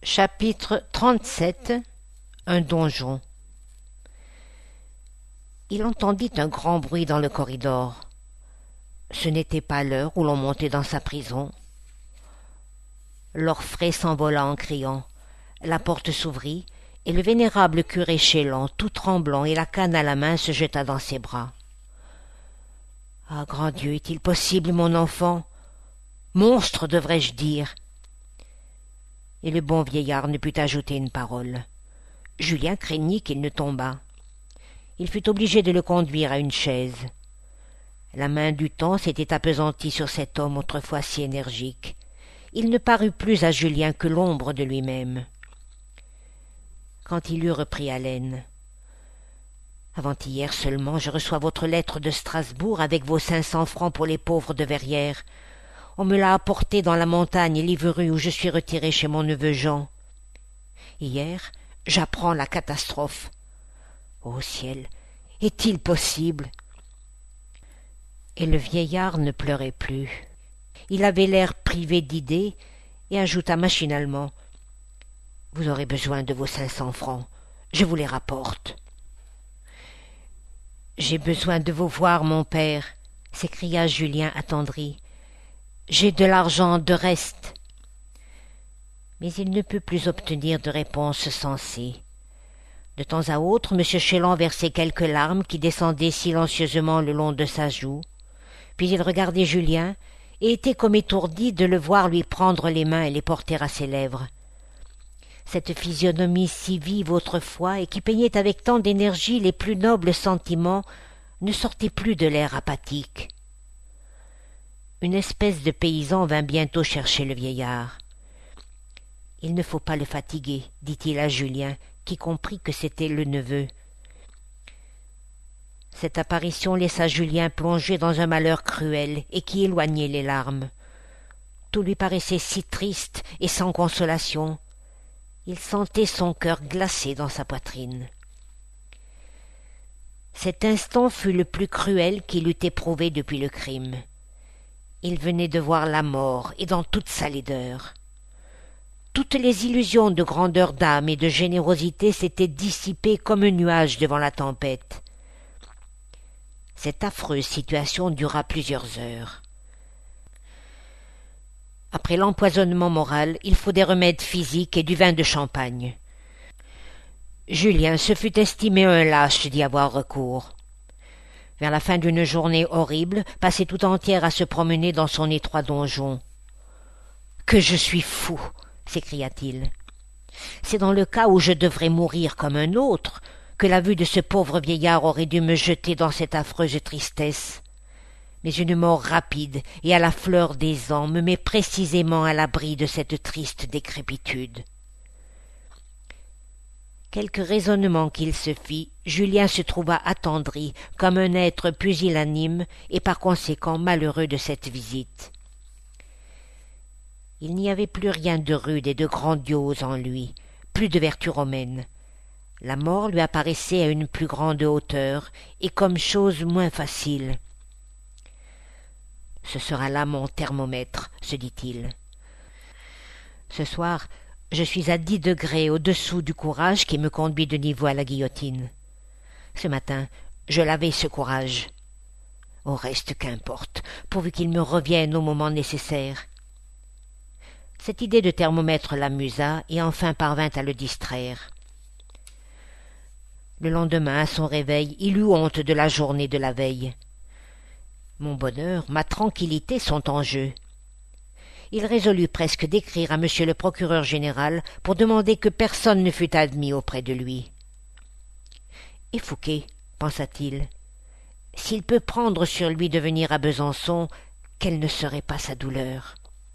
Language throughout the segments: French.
Chapitre 37. Un donjon. Il entendit un grand bruit dans le corridor. Ce n'était pas l'heure où l'on montait dans sa prison. L'orfraie s'envola en criant. La porte s'ouvrit, et le vénérable curé Chélan, tout tremblant et la canne à la main, se jeta dans ses bras. « Ah, grand Dieu, est-il possible, mon enfant? Monstre, devrais-je dire ?» Et le bon vieillard ne put ajouter une parole. Julien craignit qu'il ne tombât. Il fut obligé de le conduire à une chaise. La main du temps s'était appesantie sur cet homme autrefois si énergique. Il ne parut plus à Julien que l'ombre de lui-même. Quand il eut repris haleine. « Avant-hier seulement, je reçois votre lettre de Strasbourg avec vos 500 francs pour les pauvres de Verrières. On me l'a apporté dans la montagne Liverue où je suis retiré chez mon neveu Jean. Hier, j'apprends la catastrophe. Ô ciel, est-il possible ?» Et le vieillard ne pleurait plus. Il avait l'air privé d'idées et ajouta machinalement: « Vous aurez besoin de vos 500 francs. Je vous les rapporte. »« J'ai besoin de vous voir, mon père, » s'écria Julien attendri. « J'ai de l'argent de reste. » Mais il ne put plus obtenir de réponse sensée. De temps à autre, M. Chélan versait quelques larmes qui descendaient silencieusement le long de sa joue. Puis il regardait Julien et était comme étourdi de le voir lui prendre les mains et les porter à ses lèvres. Cette physionomie si vive autrefois et qui peignait avec tant d'énergie les plus nobles sentiments ne sortait plus de l'air apathique. Une espèce de paysan vint bientôt chercher le vieillard. « Il ne faut pas le fatiguer, » dit-il à Julien, qui comprit que c'était le neveu. Cette apparition laissa Julien plongé dans un malheur cruel et qui éloignait les larmes. Tout lui paraissait si triste et sans consolation. Il sentait son cœur glacé dans sa poitrine. Cet instant fut le plus cruel qu'il eût éprouvé depuis le crime. Il venait de voir la mort, et dans toute sa laideur. Toutes les illusions de grandeur d'âme et de générosité s'étaient dissipées comme un nuage devant la tempête. Cette affreuse situation dura plusieurs heures. Après l'empoisonnement moral, il faut des remèdes physiques et du vin de champagne. Julien se fut estimé un lâche d'y avoir recours. Vers la fin d'une journée horrible, passée tout entière à se promener dans son étroit donjon. « Que je suis fou !» s'écria-t-il. « C'est dans le cas où je devrais mourir comme un autre que la vue de ce pauvre vieillard aurait dû me jeter dans cette affreuse tristesse. Mais une mort rapide et à la fleur des ans me met précisément à l'abri de cette triste décrépitude. » Quelque raisonnement qu'il se fit, Julien se trouva attendri comme un être pusillanime et par conséquent malheureux de cette visite. Il n'y avait plus rien de rude et de grandiose en lui, plus de vertu romaine. La mort lui apparaissait à une plus grande hauteur et comme chose moins facile. « Ce sera là mon thermomètre, » se dit-il. Ce soir, je suis à 10 degrés au-dessous du courage qui me conduit de niveau à la guillotine. Ce matin, je l'avais ce courage. Au reste, qu'importe, pourvu qu'il me revienne au moment nécessaire. Cette idée de thermomètre l'amusa et enfin parvint à le distraire. Le lendemain, à son réveil, il eut honte de la journée de la veille. Mon bonheur, ma tranquillité sont en jeu. Il résolut presque d'écrire à monsieur le procureur général pour demander que personne ne fût admis auprès de lui. « Et Fouqué, pensa-t-il, s'il peut prendre sur lui de venir à Besançon, quelle ne serait pas sa douleur ?»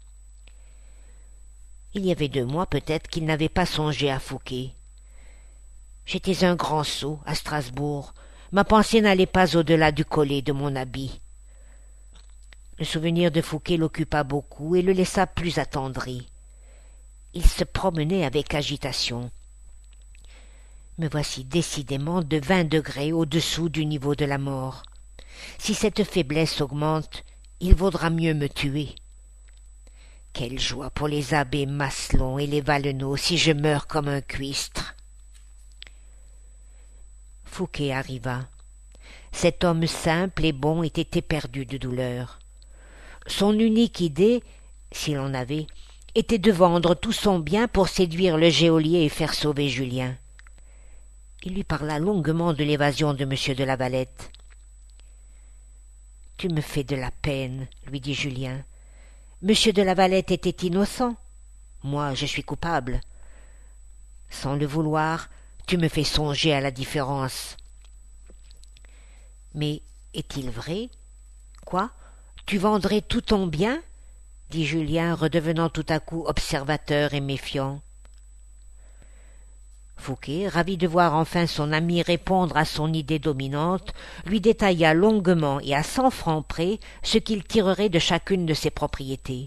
Il y avait 2 mois peut-être qu'il n'avait pas songé à Fouqué. « J'étais un grand sot à Strasbourg, ma pensée n'allait pas au-delà du collet de mon habit. » Le souvenir de Fouqué l'occupa beaucoup et le laissa plus attendri. Il se promenait avec agitation. Me voici décidément de 20 degrés au-dessous du niveau de la mort. Si cette faiblesse augmente, il vaudra mieux me tuer. Quelle joie pour les abbés Maslon et les Valenod si je meurs comme un cuistre. Fouqué arriva. Cet homme simple et bon était éperdu de douleur. Son unique idée, s'il en avait, était de vendre tout son bien pour séduire le geôlier et faire sauver Julien. Il lui parla longuement de l'évasion de M. de Lavalette. « Tu me fais de la peine, » lui dit Julien. « M. de Lavalette était innocent. Moi, je suis coupable. Sans le vouloir, tu me fais songer à la différence. » « Mais est-il vrai? Quoi? Tu vendrais tout ton bien? » dit Julien, redevenant tout à coup observateur et méfiant. Fouqué, ravi de voir enfin son ami répondre à son idée dominante, lui détailla longuement et à 100 francs près ce qu'il tirerait de chacune de ses propriétés.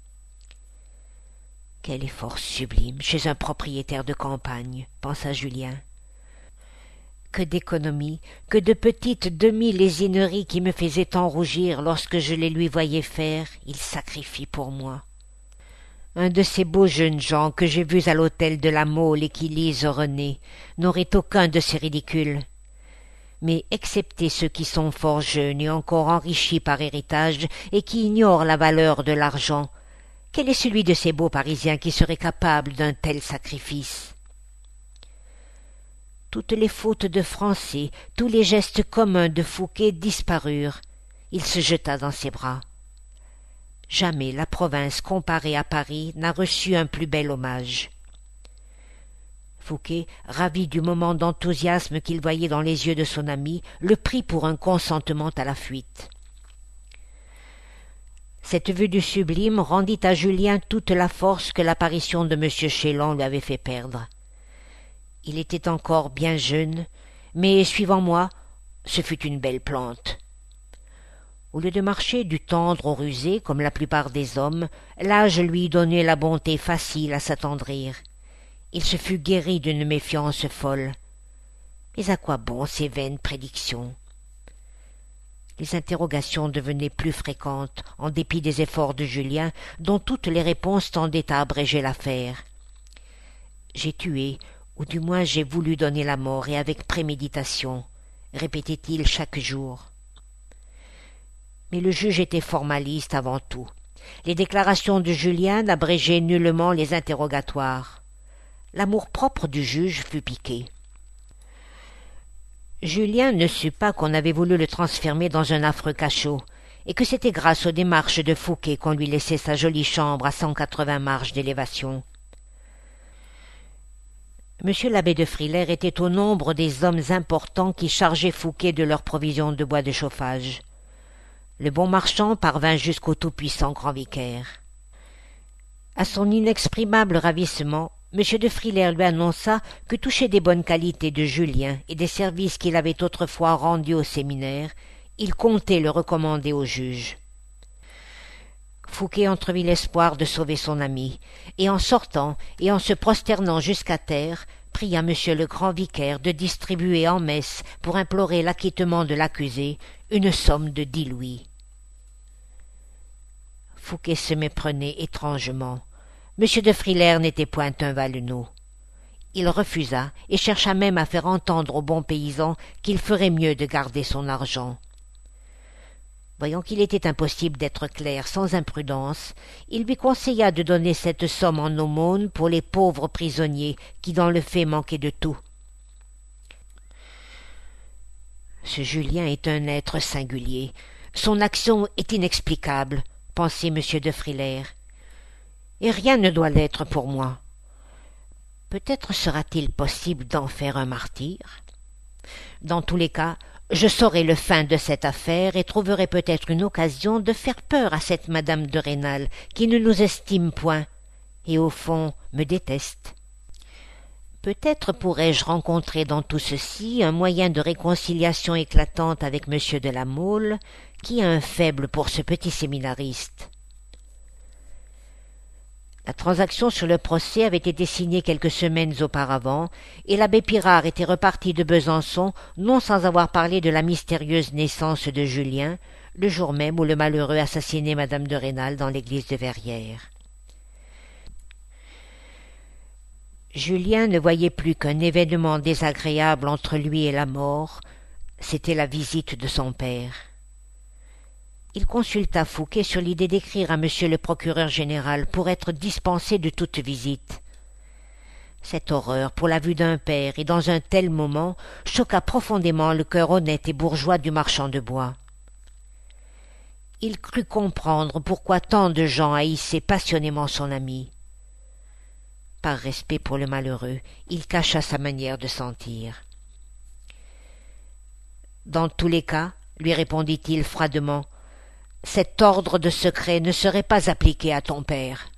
Quel effort sublime chez un propriétaire de campagne, pensa Julien. Que d'économie, que de petites demi-lésineries qui me faisaient tant rougir lorsque je les lui voyais faire, il sacrifie pour moi. Un de ces beaux jeunes gens que j'ai vus à l'hôtel de la Mole et qui lisent René n'aurait aucun de ces ridicules. Mais excepté ceux qui sont fort jeunes et encore enrichis par héritage et qui ignorent la valeur de l'argent, quel est celui de ces beaux Parisiens qui serait capable d'un tel sacrifice? Toutes les fautes de français, tous les gestes communs de Fouqué disparurent. Il se jeta dans ses bras. Jamais la province comparée à Paris n'a reçu un plus bel hommage. Fouqué, ravi du moment d'enthousiasme qu'il voyait dans les yeux de son ami, le prit pour un consentement à la fuite. Cette vue du sublime rendit à Julien toute la force que l'apparition de M. Chélan lui avait fait perdre. Il était encore bien jeune, mais, suivant moi, ce fut une belle plante. Au lieu de marcher du tendre au rusé, comme la plupart des hommes, l'âge lui donnait la bonté facile à s'attendrir. Il se fut guéri d'une méfiance folle. Mais à quoi bon ces vaines prédictions? Les interrogations devenaient plus fréquentes, en dépit des efforts de Julien, dont toutes les réponses tendaient à abréger l'affaire. J'ai tué, ou du moins j'ai voulu donner la mort, et avec préméditation, répétait-il chaque jour. Mais le juge était formaliste avant tout. Les déclarations de Julien n'abrégeaient nullement les interrogatoires. L'amour-propre du juge fut piqué. Julien ne sut pas qu'on avait voulu le transformer dans un affreux cachot, et que c'était grâce aux démarches de Fouqué qu'on lui laissait sa jolie chambre à 180 marches d'élévation. Monsieur l'abbé de Frilair était au nombre des hommes importants qui chargeaient Fouqué de leurs provisions de bois de chauffage. Le bon marchand parvint jusqu'au tout-puissant grand vicaire. À son inexprimable ravissement, M. de Frilair lui annonça que, touché des bonnes qualités de Julien et des services qu'il avait autrefois rendus au séminaire, il comptait le recommander au juge. Fouqué entrevit l'espoir de sauver son ami, et en sortant et en se prosternant jusqu'à terre, pria M. le grand vicaire de distribuer en messe, pour implorer l'acquittement de l'accusé, une somme de 10 louis. Fouqué se méprenait étrangement. M. de Frilair n'était point un Valenod. Il refusa et chercha même à faire entendre au bon paysan qu'il ferait mieux de garder son argent. Voyant qu'il était impossible d'être clair sans imprudence, il lui conseilla de donner cette somme en aumône pour les pauvres prisonniers qui dans le fait manquaient de tout. Ce Julien est un être singulier. Son action est inexplicable, pensait M. de Frilair. Et rien ne doit l'être pour moi. Peut-être sera-t-il possible d'en faire un martyr? Dans tous les cas, je saurai le fin de cette affaire et trouverai peut-être une occasion de faire peur à cette madame de Rênal qui ne nous estime point et au fond me déteste. Peut-être pourrais-je rencontrer dans tout ceci un moyen de réconciliation éclatante avec M. de la Mole, qui a un faible pour ce petit séminariste. La transaction sur le procès avait été signée quelques semaines auparavant, et l'abbé Pirard était reparti de Besançon, non sans avoir parlé de la mystérieuse naissance de Julien, le jour même où le malheureux assassinait madame de Rênal dans l'église de Verrières. Julien ne voyait plus qu'un événement désagréable entre lui et la mort, c'était la visite de son père. Il consulta Fouqué sur l'idée d'écrire à monsieur le procureur général pour être dispensé de toute visite. Cette horreur pour la vue d'un père et dans un tel moment choqua profondément le cœur honnête et bourgeois du marchand de bois. Il crut comprendre pourquoi tant de gens haïssaient passionnément son ami. Par respect pour le malheureux, il cacha sa manière de sentir. « Dans tous les cas, lui répondit-il froidement, cet ordre de secret ne serait pas appliqué à ton père.